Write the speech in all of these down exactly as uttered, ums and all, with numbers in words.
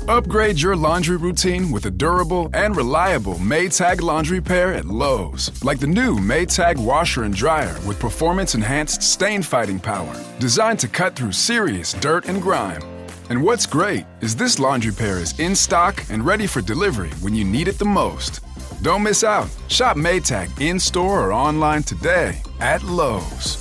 Upgrade your laundry routine with a durable and reliable Maytag laundry pair at Lowe's. Like the new Maytag washer and dryer with performance-enhanced stain-fighting power. Designed to cut through serious dirt and grime. And what's great is this laundry pair is in stock and ready for delivery when you need it the most. Don't miss out. Shop Maytag in-store or online today at Lowe's.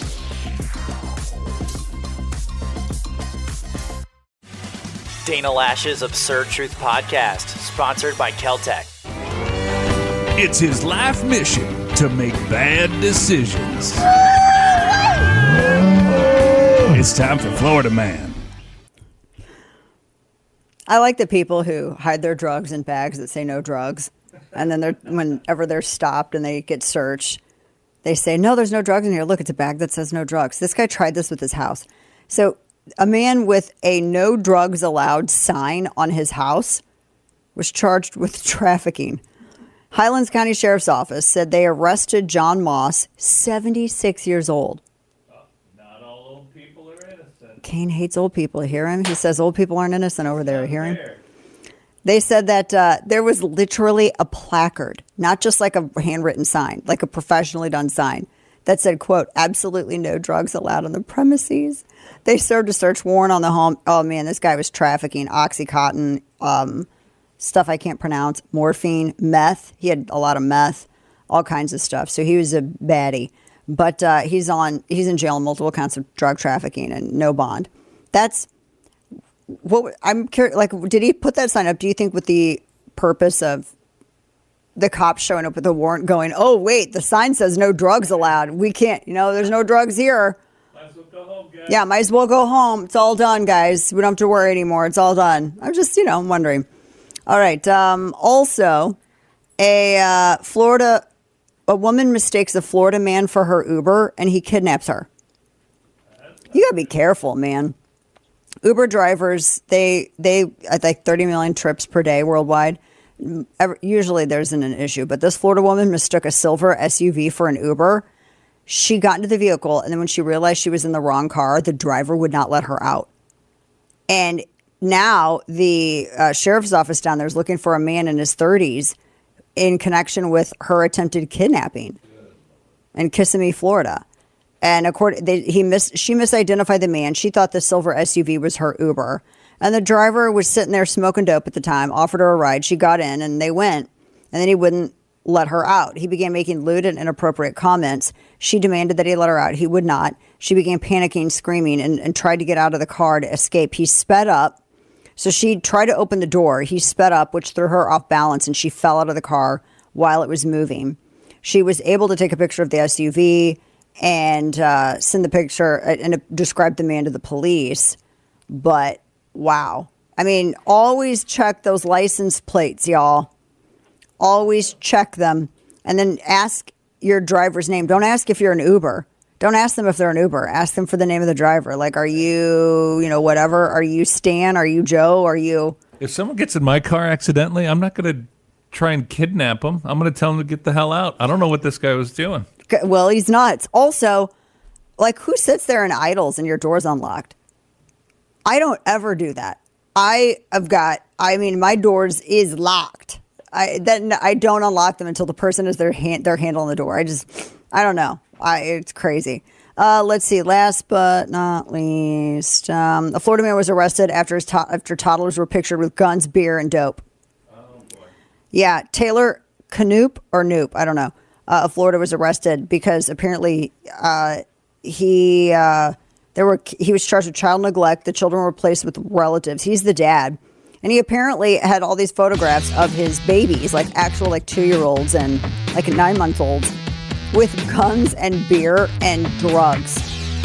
Dana Lash's Absurd Truth Podcast, sponsored by Keltec. It's his life mission to make bad decisions. It's time for Florida Man. I like the people who hide their drugs in bags that say no drugs. And then they're, whenever they're stopped and they get searched, they say, no, there's no drugs in here. Look, it's a bag that says no drugs. This guy tried this with his house. So a man with a no drugs allowed sign on his house was charged with trafficking. Highlands County Sheriff's Office said they arrested John Moss, seventy-six years old. Oh, not all old people are innocent. Kane hates old people. Hear him? He says old people aren't innocent over there. Hear him? They said that uh, there was literally a placard, not just like a handwritten sign, like a professionally done sign that said, quote, absolutely no drugs allowed on the premises. They served a search warrant on the home. Oh, man, this guy was trafficking Oxycontin, um, stuff I can't pronounce, morphine, meth. He had a lot of meth, all kinds of stuff. So he was a baddie. But uh, he's on. He's in jail on multiple counts of drug trafficking and no bond. That's what I'm curious. Like, did he put that sign up? Do you think with the purpose of the cops showing up with a warrant going, oh, wait, the sign says no drugs allowed. We can't, you know, there's no drugs here. Might as well go home, guys. Yeah, might as well go home. It's all done, guys. We don't have to worry anymore. It's all done. I'm just, you know, I'm wondering. All right. Um, also, a uh, Florida, a woman mistakes a Florida man for her Uber and he kidnaps her. You got to be careful, man. Uber drivers, they, they, I think thirty million trips per day worldwide. Usually there isn't an issue, but this Florida woman mistook a silver S U V for an Uber. She got into the vehicle, and then when she realized she was in the wrong car, the driver would not let her out. And now the uh, sheriff's office down there is looking for a man in his thirties in connection with her attempted kidnapping in Kissimmee, Florida. And according, they, he mis, she misidentified the man. She thought the silver S U V was her Uber. And the driver was sitting there smoking dope at the time, offered her a ride. She got in and they went. And then he wouldn't let her out. He began making lewd and inappropriate comments. She demanded that he let her out. He would not. She began panicking, screaming, and, and tried to get out of the car to escape. He sped up. So she tried to open the door. He sped up, which threw her off balance, and she fell out of the car while it was moving. She was able to take a picture of the S U V and uh, send the picture and describe the man to the police. But wow. I mean, always check those license plates, y'all. Always check them. And then ask your driver's name. Don't ask if you're an Uber. Don't ask them if they're an Uber. Ask them for the name of the driver. Like, are you, you know, whatever? Are you Stan? Are you Joe? Are you... If someone gets in my car accidentally, I'm not going to try and kidnap them. I'm going to tell them to get the hell out. I don't know what this guy was doing. Well, he's nuts. Also, like, who sits there and idles and your door's unlocked? I don't ever do that. I have got, I mean, my doors is locked. I then I don't unlock them until the person has their hand, their handle on the door. I just, I don't know. I, it's crazy. Uh, let's see. Last but not least, um, a Florida man was arrested after his to- after toddlers were pictured with guns, beer, and dope. Oh boy. Yeah, Taylor Knoop or Knoop, I don't know. Uh, of Florida was arrested because apparently uh, he. Uh, There were he was charged with child neglect. The children were placed with relatives. He's the dad. And he apparently had all these photographs of his babies, like actual like two-year-olds and like nine-month-olds with guns and beer and drugs.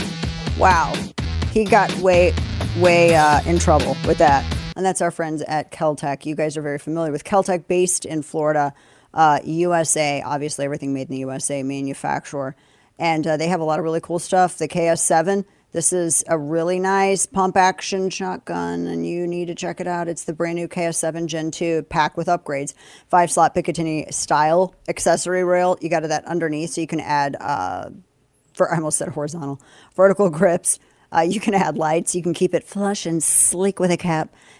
Wow. He got way, way uh, in trouble with that. And that's our friends at Keltec. You guys are very familiar with Keltec, based in Florida, uh, U S A. Obviously, everything made in the U S A, manufacturer. And uh, they have a lot of really cool stuff. The K S seven. This is a really nice pump-action shotgun, and you need to check it out. It's the brand-new K S seven Gen two, packed with upgrades. Five-slot Picatinny-style accessory rail. You got that underneath, so you can add, uh, for I almost said horizontal, vertical grips. Uh, you can add lights. You can keep it flush and sleek with a cap.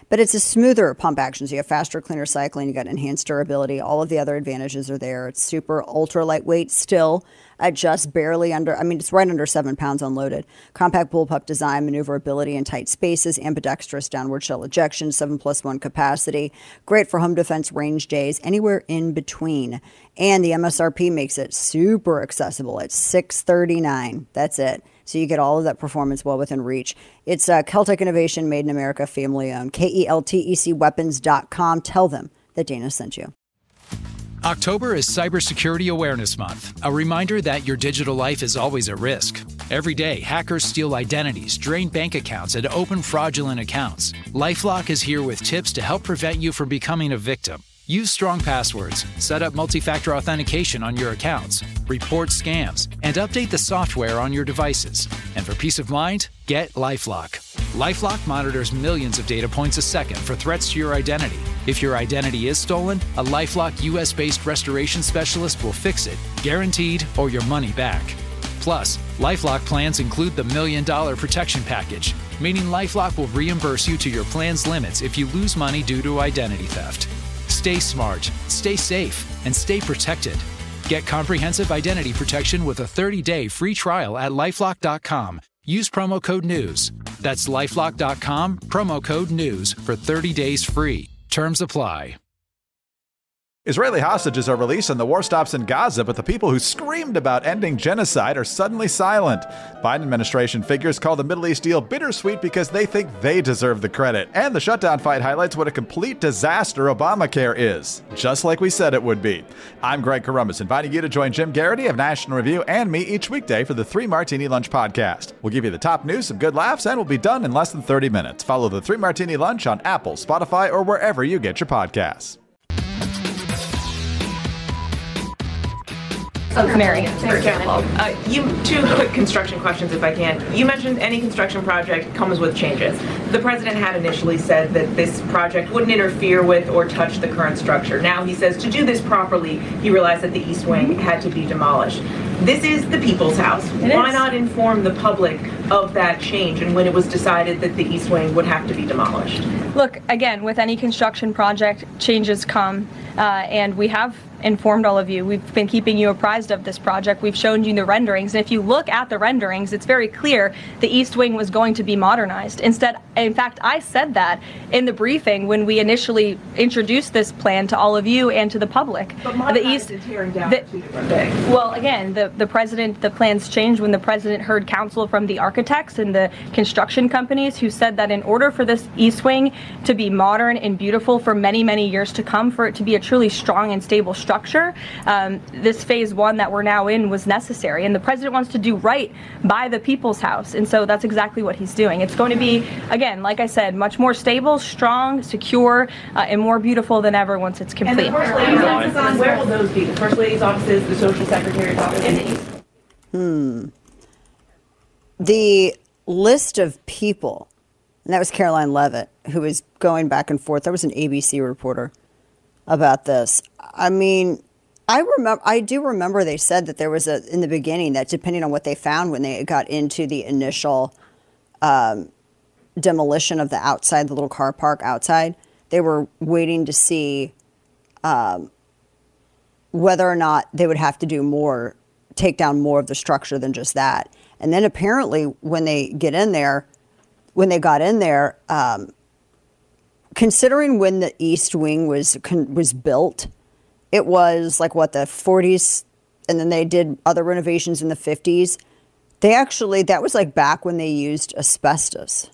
But it's a smoother pump action. So you have faster, cleaner cycling. You got enhanced durability. All of the other advantages are there. It's super ultra lightweight still at just barely under, I mean, it's right under seven pounds unloaded. Compact bullpup design, maneuverability in tight spaces, ambidextrous downward shell ejection, seven plus one capacity. Great for home defense range days, anywhere in between. And the M S R P makes it super accessible at six thirty-nine. That's it. So you get all of that performance well within reach. It's uh, Keltec Innovation, made in America, family owned. K E L T E C weapons dot com. Tell them that Dana sent you. October is Cybersecurity Awareness Month, a reminder that your digital life is always at risk. Every day, hackers steal identities, drain bank accounts, and open fraudulent accounts. LifeLock is here with tips to help prevent you from becoming a victim. Use strong passwords, set up multi-factor authentication on your accounts, report scams, and update the software on your devices. And for peace of mind, get LifeLock. LifeLock monitors millions of data points a second for threats to your identity. If your identity is stolen, a LifeLock U S-based restoration specialist will fix it, guaranteed, or your money back. Plus, LifeLock plans include the Million Dollar Protection Package, meaning LifeLock will reimburse you to your plan's limits if you lose money due to identity theft. Stay smart, stay safe, and stay protected. Get comprehensive identity protection with a thirty-day free trial at LifeLock dot com. Use promo code NEWS. That's LifeLock dot com, promo code NEWS for thirty days free. Terms apply. Israeli hostages are released and the war stops in Gaza, but the people who screamed about ending genocide are suddenly silent. Biden administration figures call the Middle East deal bittersweet because they think they deserve the credit. And the shutdown fight highlights what a complete disaster Obamacare is, just like we said it would be. I'm Greg Corombos, inviting you to join Jim Garrity of National Review and me each weekday for the Three Martini Lunch podcast. We'll give you the top news, some good laughs, and we'll be done in less than thirty minutes. Follow the Three Martini Lunch on Apple, Spotify, or wherever you get your podcasts. Oh, Mary. Thanks, uh, you two quick construction questions, if I can. You mentioned any construction project comes with changes. The president had initially said that this project wouldn't interfere with or touch the current structure. Now he says to do this properly, he realized that the East Wing had to be demolished. This is the people's house. It Why is. not inform the public of that change and when it was decided that the East Wing would have to be demolished? Look, again, with any construction project, changes come, uh, and we have informed all of you. We've been keeping you apprised of this project. We've shown you the renderings. And if you look at the renderings, it's very clear the East Wing was going to be modernized. Instead, in fact, I said that in the briefing when we initially introduced this plan to all of you and to the public. But the East, and tearing down the, are two different things. Well, again, the, the president, the plans changed when the president heard counsel from the architects and the construction companies who said that in order for this East Wing to be modern and beautiful for many, many years to come, for it to be a truly strong and stable structure, um, this phase one that we're now in was necessary. And the president wants to do right by the people's house. And so that's exactly what he's doing. It's going to be, again, like I said, much more stable, strong, secure, uh, and more beautiful than ever once it's complete. And the First Lady's offices, where will those be? The First Lady's offices, the Social Secretary's office? In the East. Hmm. The list of people, and that was Caroline Levitt, who was going back and forth. There was an A B C reporter about this. I mean, I remember, I do remember they said that there was a, in the beginning, that depending on what they found when they got into the initial um, demolition of the outside, the little car park outside, they were waiting to see um, whether or not they would have to do more, take down more of the structure than just that. And then apparently when they get in there, when they got in there, um, considering when the East Wing was was built, it was like, what, the forties, and then they did other renovations in the fifties. They actually, that was like back when they used asbestos.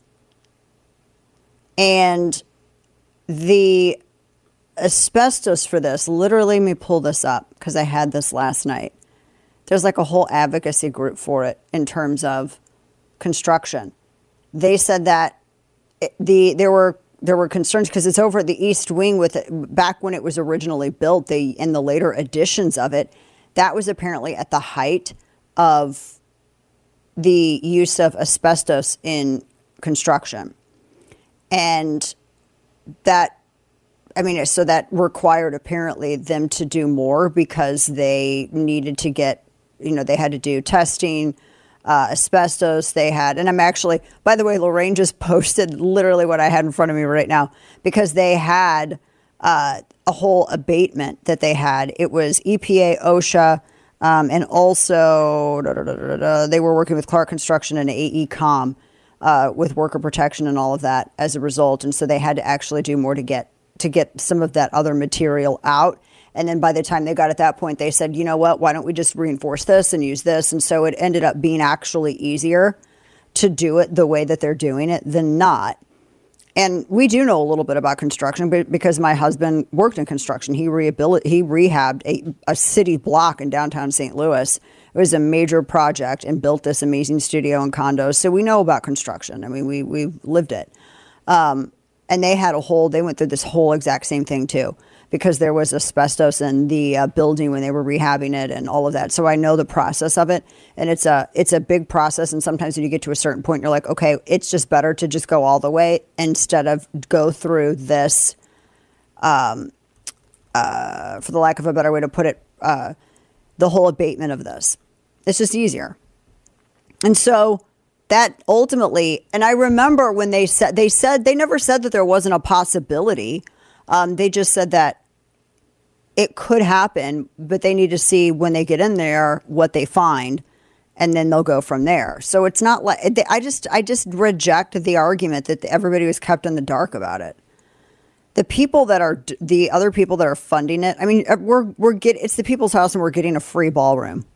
And the asbestos for this, literally, let me pull this up because I had this last night. There's like a whole advocacy group for it in terms of construction. They said that it, the there were there were concerns because it's over at the East Wing with it, back when it was originally built. They in the later editions of it, that was apparently at the height of the use of asbestos in construction, and that. I mean, so that required apparently them to do more because they needed to get, you know, they had to do testing uh, asbestos. They had, and I'm actually, by the way, Lorraine just posted literally what I had in front of me right now, because they had uh, a whole abatement that they had. It was E P A, OSHA, um, and also da, da, da, da, da, they were working with Clark Construction and A E Com uh, with worker protection and all of that as a result. And so they had to actually do more to get to get some of that other material out. And then by the time they got at that point, they said, you know what, why don't we just reinforce this and use this? And so it ended up being actually easier to do it the way that they're doing it than not. And we do know a little bit about construction because my husband worked in construction. He rehabilit- he rehabbed a, a city block in downtown Saint Louis. It was a major project and built this amazing studio and condos. So we know about construction. I mean, we, we lived it. Um, and they had a whole, they went through this whole exact same thing too, because there was asbestos in the uh, building when they were rehabbing it and all of that. So I know the process of it, and it's a it's a big process. And sometimes when you get to a certain point, you're like, okay, it's just better to just go all the way instead of go through this, um, uh, for the lack of a better way to put it, uh, the whole abatement of this. It's just easier. And so that ultimately, and I remember when they said, they said, they never said that there wasn't a possibility. Um, they just said that it could happen, but they need to see when they get in there what they find, and then they'll go from there. So it's not like, I just, I just reject the argument that everybody was kept in the dark about it. The people that are, the other people that are funding it, I mean, we're, we're getting, it's the People's House and we're getting a free ballroom.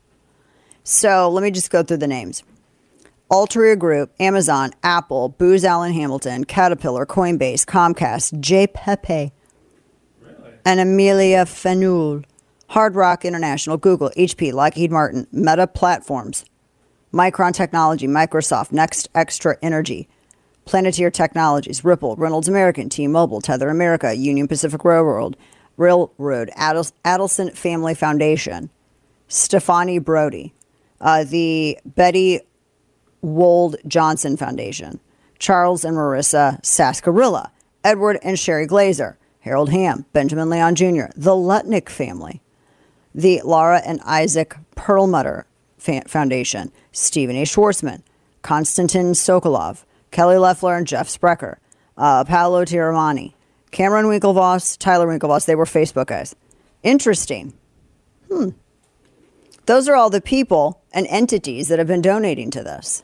So let me just go through the names. Altria Group, Amazon, Apple, Booz Allen Hamilton, Caterpillar, Coinbase, Comcast, J. Pepe, really? And Amelia Fenul, Hard Rock International, Google, H P, Lockheed Martin, Meta Platforms, Micron Technology, Microsoft, Next Extra Energy, Planeteer Technologies, Ripple, Reynolds American, T-Mobile, Tether America, Union Pacific Railroad, Railroad, Adels- Adelson Family Foundation, Stefani Brody, uh, the Betty Wold Johnson Foundation, Charles and Marissa Sascarilla, Edward and Sherry Glazer, Harold Hamm, Benjamin Leon Junior, the Lutnick family, the Laura and Isaac Perlmutter Foundation, Stephen A. Schwarzman, Konstantin Sokolov, Kelly Loeffler and Jeff Sprecher, uh, Paolo Tiramani, Cameron Winklevoss, Tyler Winklevoss. They were Facebook guys. Interesting. Hmm. Those are all the people and entities that have been donating to this.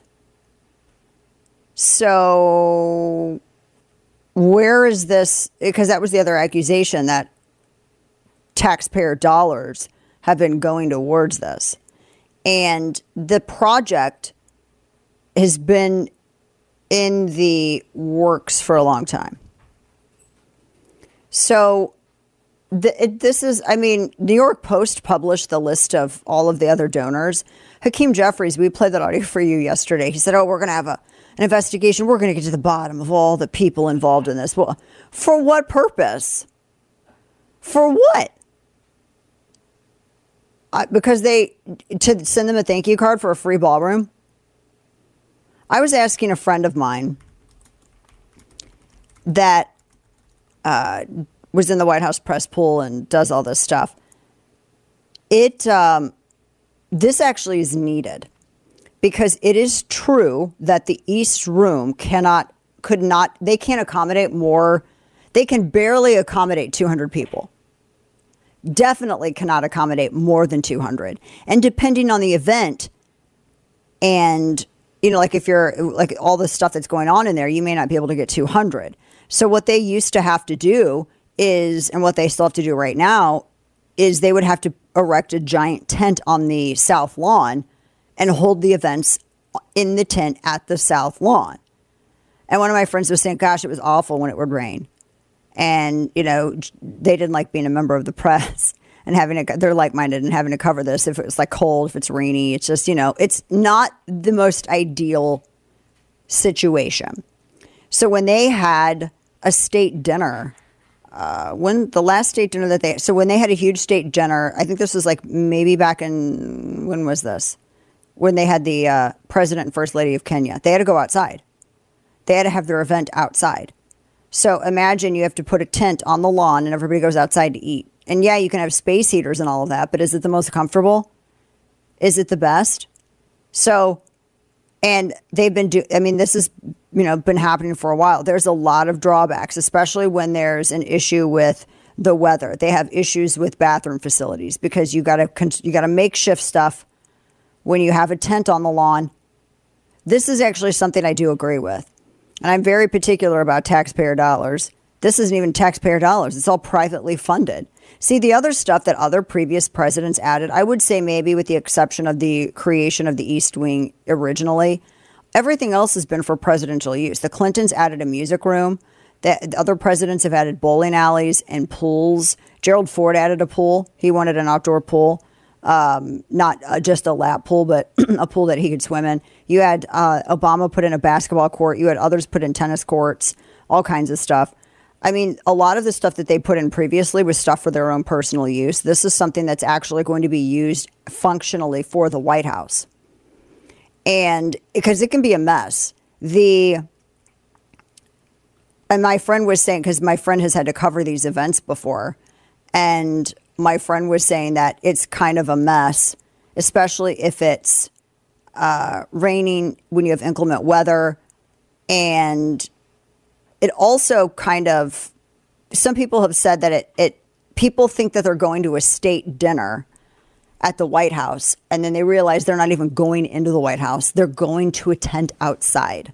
So where is this? Because that was the other accusation, that taxpayer dollars have been going towards this. And the project has been in the works for a long time. So the, it, this is, I mean, New York Post published the list of all of the other donors. Hakeem Jeffries, we played that audio for you yesterday. He said, oh, we're going to have a, an investigation. We're going to get to the bottom of all the people involved in this. Well, for what purpose? For what? Uh, because they, to send them a thank you card for a free ballroom? I was asking a friend of mine that uh, was in the White House press pool and does all this stuff. It, um, this actually is needed because it is true that the East Room cannot, could not, they can't accommodate more. They can barely accommodate two hundred people. Definitely cannot accommodate more than two hundred. And depending on the event and, you know, like if you're like all the stuff that's going on in there, you may not be able to get two hundred. So what they used to have to do is, and what they still have to do right now, is they would have to erect a giant tent on the South Lawn and hold the events in the tent at the South Lawn. And one of my friends was saying, gosh, it was awful when it would rain. And, you know, they didn't like being a member of the press and having to, they're like-minded and having to cover this if it was like cold, if it's rainy. It's just, you know, it's not the most ideal situation. So when they had a state dinner, uh, when the last state dinner that they, so when they had a huge state dinner, I think this was like maybe back in, when was this? When they had the uh, president and first lady of Kenya, they had to go outside. They had to have their event outside. So imagine you have to put a tent on the lawn and everybody goes outside to eat. And yeah, you can have space heaters and all of that, but is it the most comfortable? Is it the best? So And they've been do. I mean, this has, you know, been happening for a while. There's a lot of drawbacks, especially when there's an issue with the weather. They have issues with bathroom facilities because you got to you got to makeshift stuff when you have a tent on the lawn. This is actually something I do agree with, and I'm very particular about taxpayer dollars. This isn't even taxpayer dollars. It's all privately funded. See, the other stuff that other previous presidents added, I would say maybe with the exception of the creation of the East Wing originally, everything else has been for presidential use. The Clintons added a music room. The other presidents have added bowling alleys and pools. Gerald Ford added a pool. He wanted an outdoor pool, um, not uh, just a lap pool, but a pool that he could swim in. You had uh, Obama put in a basketball court. You had others put in tennis courts, all kinds of stuff. I mean, a lot of the stuff that they put in previously was stuff for their own personal use. This is something that's actually going to be used functionally for the White House. And because it can be a mess. The and my friend was saying, because my friend has had to cover these events before, and my friend was saying that it's kind of a mess, especially if it's uh, raining, when you have inclement weather, and it also kind of, some people have said that it, it, people think that they're going to a state dinner at the White House, and then they realize they're not even going into the White House. They're going to a tent outside.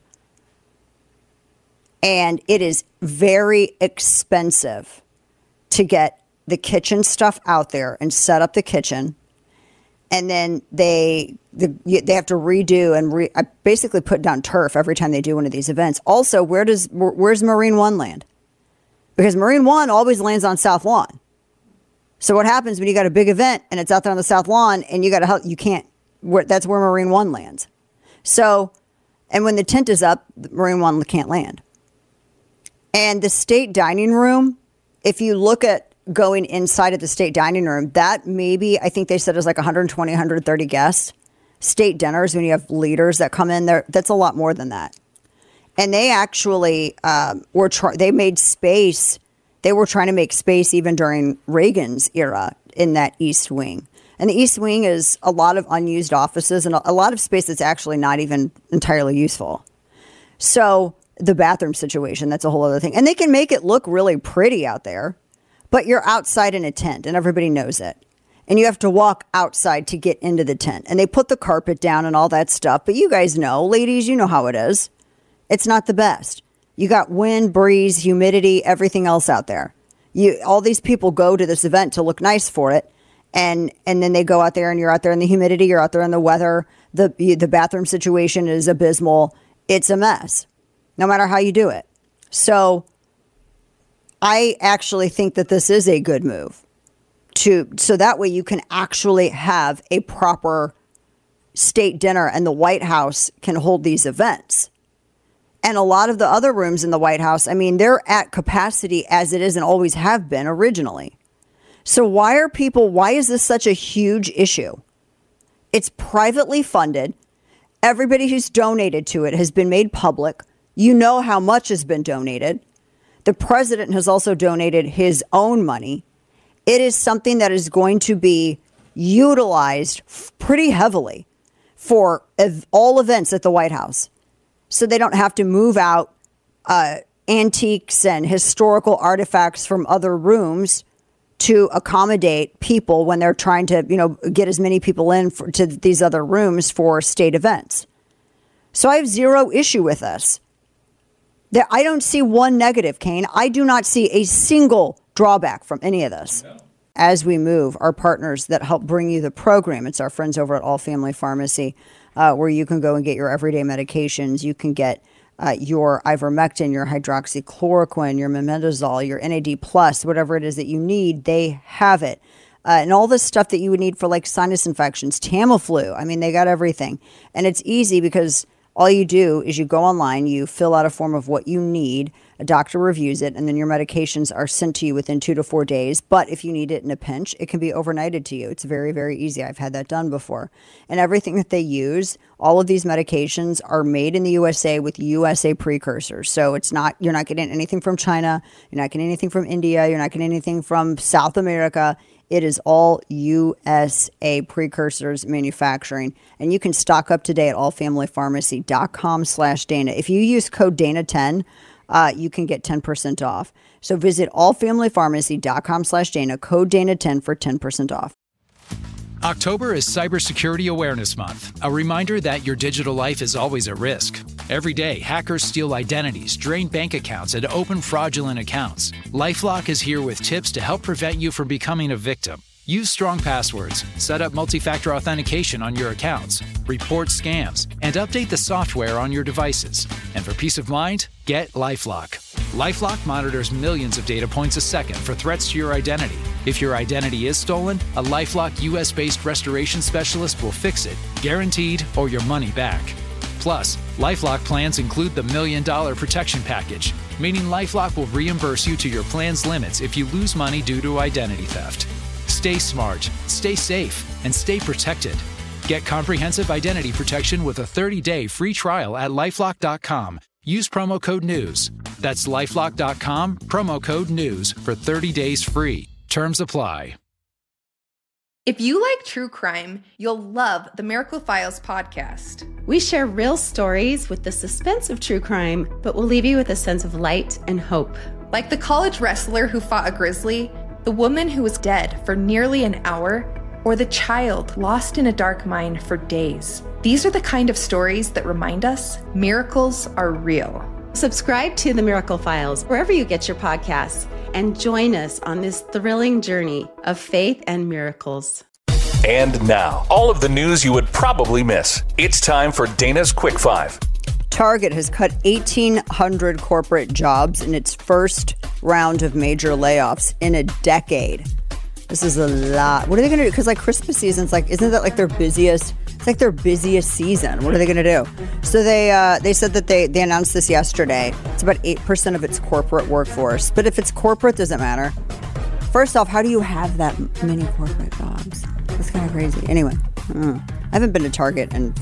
And it is very expensive to get the kitchen stuff out there and set up the kitchen. And then they the, they have to redo and re, basically put down turf every time they do one of these events. Also, where does where's Marine One land? Because Marine One always lands on South Lawn. So what happens when you got a big event and it's out there on the South Lawn and you got to help? You can't. Where, that's where Marine One lands. So, and when the tent is up, Marine One can't land. And the state dining room, if you look at going inside of the state dining room, that maybe, I think they said is like one hundred twenty, one hundred thirty guests. State dinners, when you have leaders that come in there, that's a lot more than that. And they actually um, were, try- they made space. They were trying to make space even during Reagan's era in that East Wing. And the East Wing is a lot of unused offices and a, a lot of space that's actually not even entirely useful. So the bathroom situation, that's a whole other thing. And they can make it look really pretty out there. But you're outside in a tent, and everybody knows it. And you have to walk outside to get into the tent. And they put the carpet down and all that stuff. But you guys know, ladies, you know how it is. It's not the best. You got wind, breeze, humidity, everything else out there. You, all these people go to this event to look nice for it. And and then they go out there, and you're out there in the humidity. You're out there in the weather. The, the bathroom situation is abysmal. It's a mess, no matter how you do it. So I actually think that this is a good move to, so that way you can actually have a proper state dinner and the White House can hold these events. And a lot of the other rooms in the White House, I mean, they're at capacity as it is and always have been originally. So why are people, why is this such a huge issue? It's privately funded. Everybody who's donated to it has been made public. You know how much has been donated. The president has also donated his own money. It is something that is going to be utilized pretty heavily for ev- all events at the White House. So they don't have to move out uh, antiques and historical artifacts from other rooms to accommodate people when they're trying to, you know, get as many people in for, to these other rooms for state events. So I have zero issue with this. There, I don't see one negative, Kane. I do not see a single drawback from any of this. No. As we move, our partners that help bring you the program, it's our friends over at All Family Pharmacy, uh, where you can go and get your everyday medications. You can get uh, your ivermectin, your hydroxychloroquine, your mebendazole, your N A D plus, whatever it is that you need, they have it. Uh, and all the stuff that you would need for like sinus infections, Tamiflu. I mean, they got everything. And it's easy because all you do is you go online, you fill out a form of what you need, A doctor reviews it, and then your medications are sent to you within two to four days. But if you need it in a pinch, it can be overnighted to you. It's very, very easy. I've had that done before. And everything that they use, all of these medications are made in the U S A with U S A precursors. So it's not, you're not getting anything from China. You're not getting anything from India. You're not getting anything from South America. It is all U S A precursors manufacturing. And you can stock up today at allfamilypharmacy.com slash Dana. If you use code Dana ten, Uh, you can get ten percent off. So visit allfamilypharmacy.com slash Dana, code Dana ten for ten percent off. October is Cybersecurity Awareness Month, a reminder that your digital life is always at risk. Every day, hackers steal identities, drain bank accounts, and open fraudulent accounts. LifeLock is here with tips to help prevent you from becoming a victim. Use strong passwords, set up multi-factor authentication on your accounts, report scams, and update the software on your devices. And for peace of mind, get LifeLock. LifeLock monitors millions of data points a second for threats to your identity. If your identity is stolen, a LifeLock U S-based restoration specialist will fix it, guaranteed, or your money back. Plus, LifeLock plans include the Million Dollar Protection Package, meaning LifeLock will reimburse you to your plan's limits if you lose money due to identity theft. Stay smart, stay safe, and stay protected. Get comprehensive identity protection with a thirty-day free trial at LifeLock dot com. Use promo code NEWS. That's LifeLock dot com, promo code NEWS for thirty days free. Terms apply. If you like true crime, you'll love the Miracle Files podcast. We share real stories with the suspense of true crime, but we'll leave you with a sense of light and hope. Like the college wrestler who fought a grizzly, the woman who was dead for nearly an hour, or the child lost in a dark mine for days. These are the kind of stories that remind us miracles are real. Subscribe to The Miracle Files wherever you get your podcasts and join us on this thrilling journey of faith and miracles. And now, all of the news you would probably miss. It's time for Dana's Quick Five. Target has cut eighteen hundred corporate jobs in its first round of major layoffs in a decade. This is a lot. What are they going to do? Because like Christmas season's like, isn't that like their busiest? It's like their busiest season. What are they going to do? So they uh, they said that they, they announced this yesterday. It's about eight percent of its corporate workforce. But if it's corporate, does it matter? First off, how do you have that many corporate jobs? That's kind of crazy. Anyway, I haven't been to Target in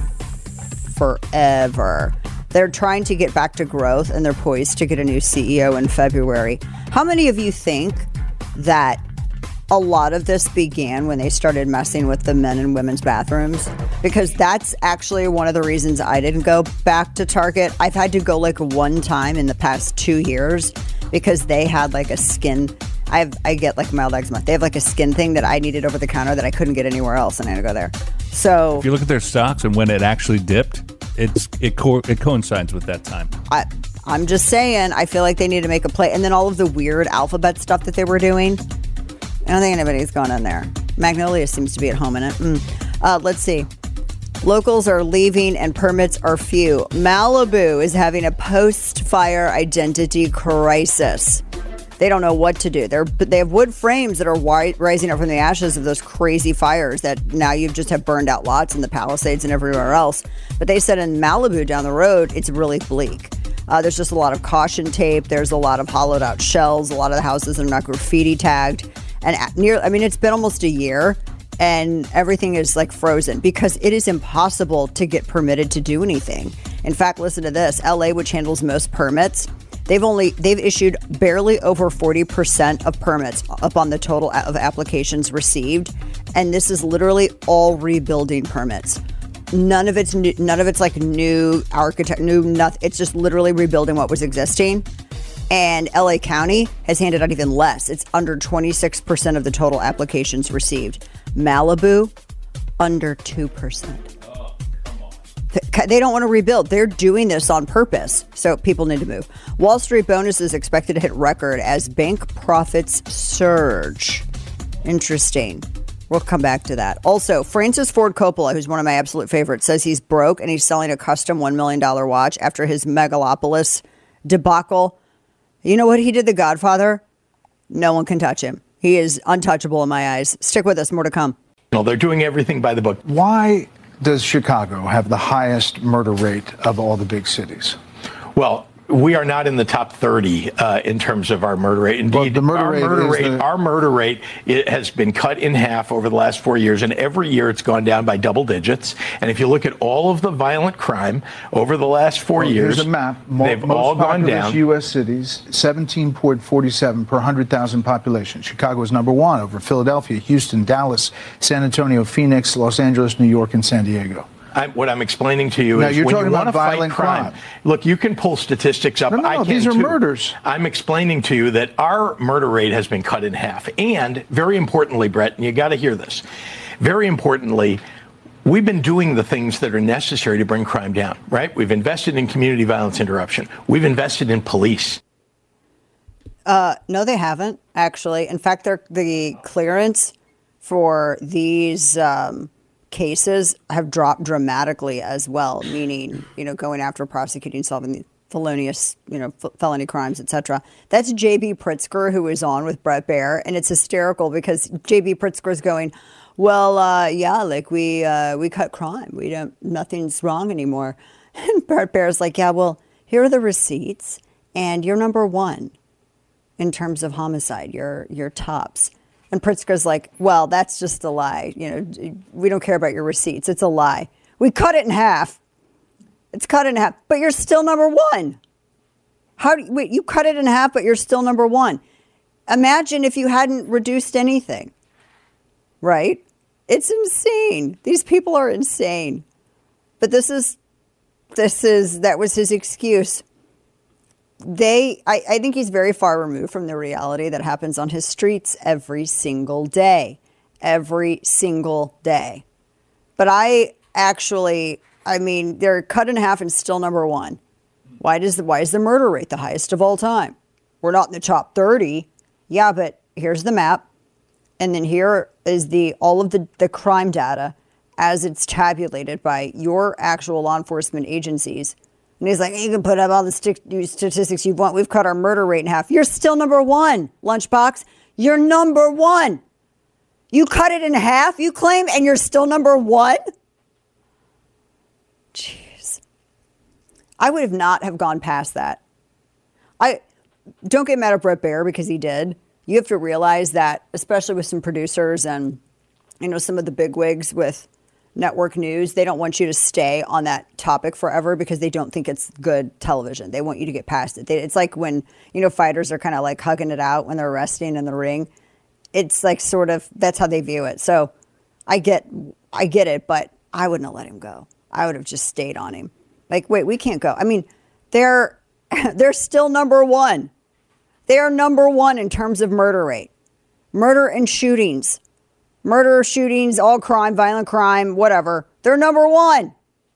forever. They're trying to get back to growth, and they're poised to get a new C E O in February. How many of you think that a lot of this began when they started messing with the men and women's bathrooms? Because that's actually one of the reasons I didn't go back to Target. I've had to go like one time in the past two years because they had like a skin. I have, I get like mild eczema. They have like a skin thing that I needed over the counter that I couldn't get anywhere else, and I had to go there. So if you look at their stocks and when it actually dipped, it's it co- it coincides with that time. I, I'm just saying, I feel like they need to make a play. And then all of the weird alphabet stuff that they were doing, I don't think anybody's going in there. Magnolia seems to be at home in it. Mm. Uh, let's see. Locals are leaving and permits are few. Malibu is having a post-fire identity crisis. They don't know what to do. They're, they have wood frames that are wi- rising up from the ashes of those crazy fires that now you just have burned out lots in the Palisades and everywhere else. But they said in Malibu down the road, it's really bleak. Uh, there's just a lot of caution tape. There's a lot of hollowed out shells. A lot of the houses are not graffiti tagged. And at near, I mean, it's been almost a year and everything is like frozen because it is impossible to get permitted to do anything. In fact, listen to this. L A, which handles most permits, They've only they've issued barely over forty percent of permits up on the total of applications received, and this is literally all rebuilding permits. None of it's new, none of it's like new architect, new nothing. It's just literally rebuilding what was existing. And L A County has handed out even less. It's under twenty-six percent of the total applications received. Malibu, under two percent. They don't want to rebuild. They're doing this on purpose. So people need to move. Wall Street bonuses expected to hit record as bank profits surge. Interesting. We'll come back to that. Also, Francis Ford Coppola, who's one of my absolute favorites, says he's broke and he's selling a custom one million dollars watch after his Megalopolis debacle. You know what he did, The Godfather? No one can touch him. He is untouchable in my eyes. Stick with us. More to come. Well, they're doing everything by the book. Why does Chicago have the highest murder rate of all the big cities? Well, We are not in the top thirty uh, in terms of our murder rate. Indeed, well, the murder our rate murder is rate, the... our murder rate it has been cut in half over the last four years, and every year it's gone down by double digits. And if you look at all of the violent crime over the last four well, years, here's a map. Mo- they've most all gone populous down. U S cities, seventeen point four seven per one hundred thousand population. Chicago is number one over Philadelphia, Houston, Dallas, San Antonio, Phoenix, Los Angeles, New York, and San Diego. I'm, what I'm explaining to you now is you're when talking you want about to fight violent crime, crime. Look, you can pull statistics up. No, no, I no, can these are too. murders. I'm explaining to you that our murder rate has been cut in half. And very importantly, Brett, and you got to hear this, very importantly, we've been doing the things that are necessary to bring crime down, right? We've invested in community violence interruption. We've invested in police. Uh, no, they haven't, actually. In fact, they're, the clearance for these um, cases have dropped dramatically as well, meaning, you know, going after, prosecuting, solving the felonious, you know, f- felony crimes, et cetera. That's J B. Pritzker, who is on with Bret Baier, and it's hysterical because J B. Pritzker is going, well, uh, yeah, like we uh, we cut crime. We don't, nothing's wrong anymore. And Bret Baier's like, yeah, well, here are the receipts, and you're number one in terms of homicide. You're you're tops. And Pritzker's like, well, that's just a lie. You know, we don't care about your receipts. It's a lie. We cut it in half. It's cut in half, but you're still number one. How do you, wait, you cut it in half, but you're still number one. Imagine if you hadn't reduced anything, right? It's insane. These people are insane. But this is, this is, that was his excuse. They, I, I think he's very far removed from the reality that happens on his streets every single day, every single day. But I actually, I mean, they're cut in half and still number one. Why does the, why is the murder rate the highest of all time? We're not in the top thirty. Yeah, but here's the map. And then here is the, all of the, the crime data as it's tabulated by your actual law enforcement agencies. And he's like, you can put up all the st- statistics you want. We've cut our murder rate in half. You're still number one, Lunchbox. You're number one. You cut it in half, you claim, and you're still number one? Jeez. I would have not have gone past that. I don't get mad at Bret Baier because he did. You have to realize that, especially with some producers and, you know, some of the bigwigs with network news, they don't want you to stay on that topic forever because they don't think it's good television. They want you to get past it. They, it's like when, you know, fighters are kind of like hugging it out when they're wrestling in the ring. It's like sort of, that's how they view it. So I get, I get it, but I wouldn't have let him go. I would have just stayed on him. Like, wait, we can't go. I mean, they're, they're still number one. They are number one in terms of murder rate, murder and shootings. Murder, shootings, all crime, violent crime, whatever. They're number one.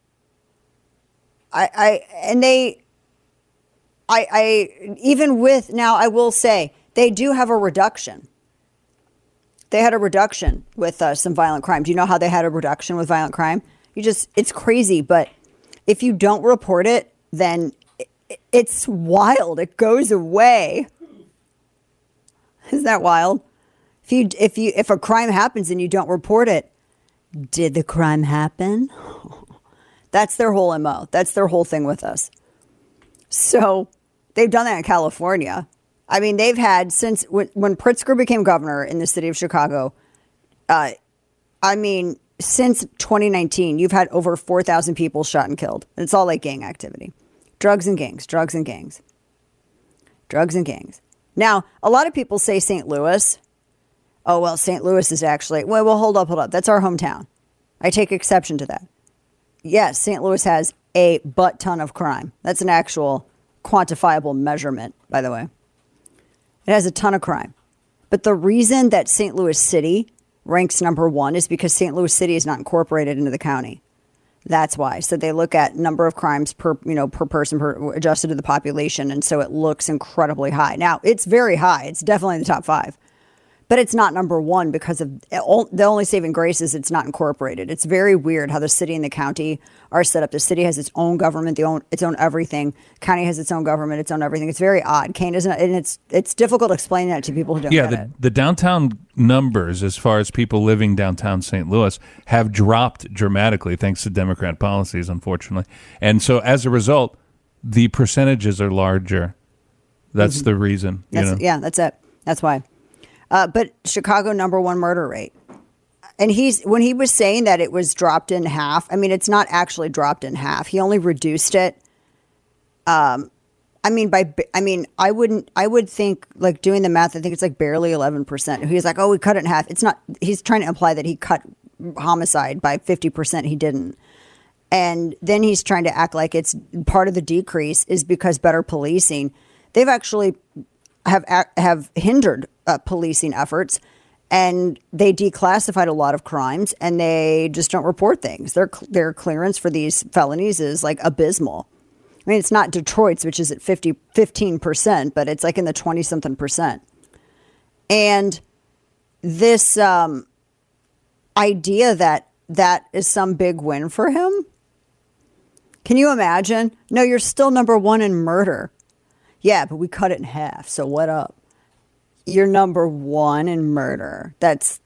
I, I, and they, I, I, even with, now I will say, they do have a reduction. They had a reduction with uh, some violent crime. Do you know how they had a reduction with violent crime? You just, it's crazy, but if you don't report it, then it, it's wild. It goes away. Isn't that wild? If you if you if a crime happens and you don't report it, did the crime happen? That's their whole M O. That's their whole thing with us. So they've done that in California. I mean, they've had since when, when Pritzker became governor in the city of Chicago. Uh, I mean, since twenty nineteen, you've had over four thousand people shot and killed. It's all like gang activity, drugs and gangs, drugs and gangs, drugs and gangs. Now, a lot of people say Saint Louis. Oh, well, Saint Louis is actually, well, well, hold up, hold up. That's our hometown. I take exception to that. Yes, Saint Louis has a butt ton of crime. That's an actual quantifiable measurement, by the way. It has a ton of crime. But the reason that Saint Louis City ranks number one is because Saint Louis City is not incorporated into the county. That's why. So they look at number of crimes per, you know, per person per, adjusted to the population. And so it looks incredibly high. Now, it's very high. It's definitely in the top five. But it's not number one because of the only saving grace is it's not incorporated. It's very weird how the city and the county are set up. The city has its own government, the own its own everything. County has its own government, its own everything. It's very odd. Kane isn't, and it's it's difficult to explain that to people who don't yeah, get the, it. the downtown numbers, as far as people living downtown Saint Louis, have dropped dramatically thanks to Democrat policies, unfortunately. And so as a result, the percentages are larger. That's Mhm. the reason. You That's, know? Yeah, that's it. That's why. Uh, but Chicago, number one murder rate. And he's when he was saying that it was dropped in half, I mean, it's not actually dropped in half. He only reduced it. Um, I mean, by I mean, I wouldn't. I would think, like, doing the math, I think it's like barely eleven percent. He's like, oh, we cut it in half. It's not. He's trying to imply that he cut homicide by fifty percent. He didn't. And then he's trying to act like it's part of the decrease is because better policing. They've actually have have hindered uh, policing efforts, and they declassified a lot of crimes, and they just don't report things. Their their clearance for these felonies is like abysmal. I mean, it's not Detroit's, which is at fifty, fifteen percent, but it's like in the twenty-something percent. And this um, idea that that is some big win for him, can you imagine? No, you're still number one in murder. Yeah, but we cut it in half, so what up? You're number one in murder. That's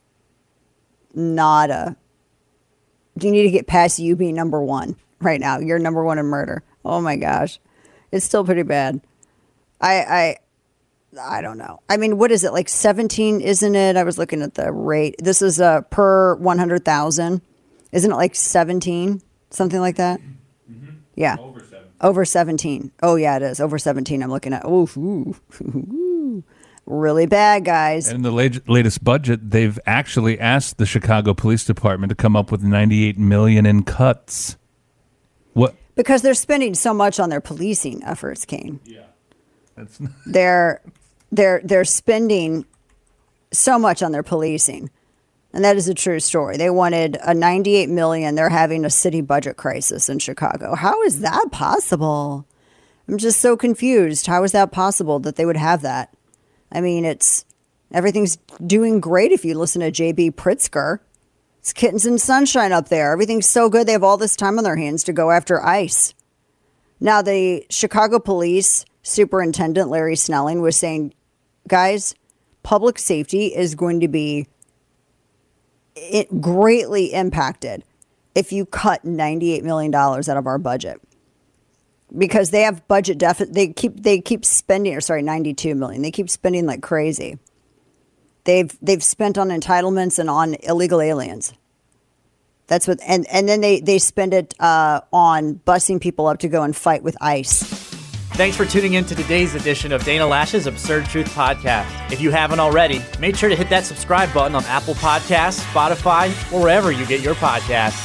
not a... You need to get past you being number one right now. You're number one in murder. Oh my gosh. It's still pretty bad. I I I don't know. I mean, what is it? Like seventeen, isn't it? I was looking at the rate. This is uh, per one hundred thousand. Isn't it like seventeen? Something like that? Mm-hmm. Yeah. Over seventeen. Over seventeen. Oh, yeah, it is. Over seventeen. I'm looking at. Ooh, ooh, ooh. Really bad, guys. And in the lat- latest budget, they've actually asked the Chicago Police Department to come up with ninety-eight million dollars in cuts. What? Because they're spending so much on their policing efforts, Kane. Yeah. That's not- they're they're they're spending so much on their policing. And that is a true story. They wanted a ninety-eight million dollars. They're having a city budget crisis in Chicago. How is that possible? I'm just so confused. How is that possible that they would have that? I mean, it's everything's doing great if you listen to J B Pritzker. It's kittens and sunshine up there. Everything's so good. They have all this time on their hands to go after ICE. Now, the Chicago Police Superintendent, Larry Snelling, was saying, guys, public safety is going to be it greatly impacted if you cut ninety-eight million dollars out of our budget. Because they have budget deficit. They keep they keep spending, or sorry, ninety-two million. They keep spending like crazy. They've they've spent on entitlements and on illegal aliens. That's what, and, and then they, they spend it uh, on busing people up to go and fight with ICE. Thanks for tuning in to today's edition of Dana Lash's Absurd Truth Podcast. If you haven't already, make sure to hit that subscribe button on Apple Podcasts, Spotify, or wherever you get your podcasts.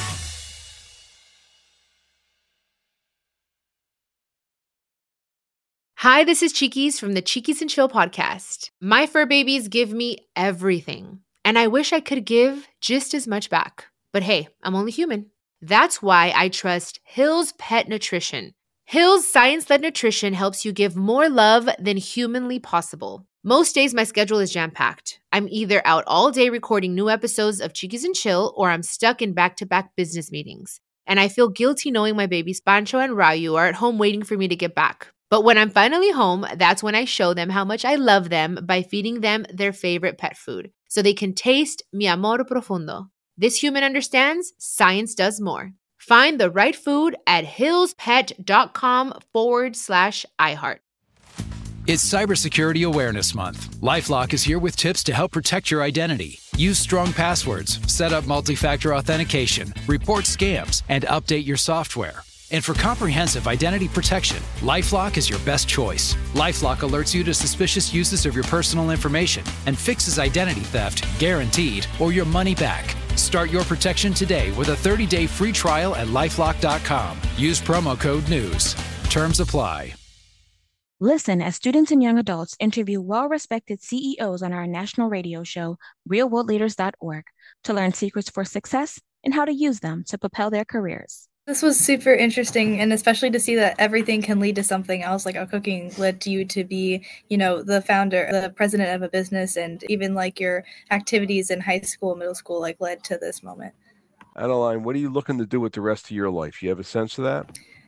Hi, this is Cheekies from the Cheekies and Chill podcast. My fur babies give me everything, and I wish I could give just as much back. But hey, I'm only human. That's why I trust Hill's Pet Nutrition. Hill's science-led nutrition helps you give more love than humanly possible. Most days, my schedule is jam-packed. I'm either out all day recording new episodes of Cheekies and Chill, or I'm stuck in back-to-back business meetings. And I feel guilty knowing my babies Pancho and Rayu are at home waiting for me to get back. But when I'm finally home, that's when I show them how much I love them by feeding them their favorite pet food, so they can taste mi amor profundo. This human understands, science does more. Find the right food at hillspet.com forward slash iHeart. It's Cybersecurity Awareness Month. LifeLock is here with tips to help protect your identity. Use strong passwords, set up multi-factor authentication, report scams, and update your software. And for comprehensive identity protection, LifeLock is your best choice. LifeLock alerts you to suspicious uses of your personal information and fixes identity theft, guaranteed, or your money back. Start your protection today with a thirty-day free trial at lifelock dot com. Use promo code NEWS. Terms apply. Listen as students and young adults interview well-respected C E Os on our national radio show, real world leaders dot org, to learn secrets for success and how to use them to propel their careers. This was super interesting, and especially to see that everything can lead to something else, like how cooking led you to be, you know, the founder, the president of a business, and even like your activities in high school, middle school, like led to this moment. Adeline, what are you looking to do with the rest of your life? You have a sense of that?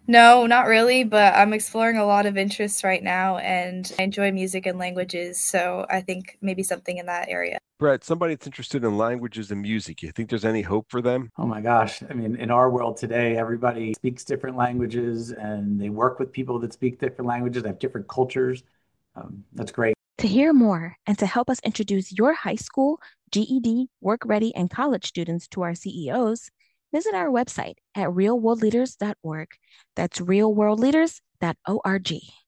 No, not really, but I'm exploring a lot of interests right now, and I enjoy music and languages, so I think maybe something in that area. Brett, somebody that's interested in languages and music, you think there's any hope for them? Oh my gosh. I mean, in our world today, everybody speaks different languages and they work with people that speak different languages, have different cultures. Um, that's great. To hear more and to help us introduce your high school, G E D, work ready, and college students to our C E Os, visit our website at real world leaders dot org. That's real world leaders dot org.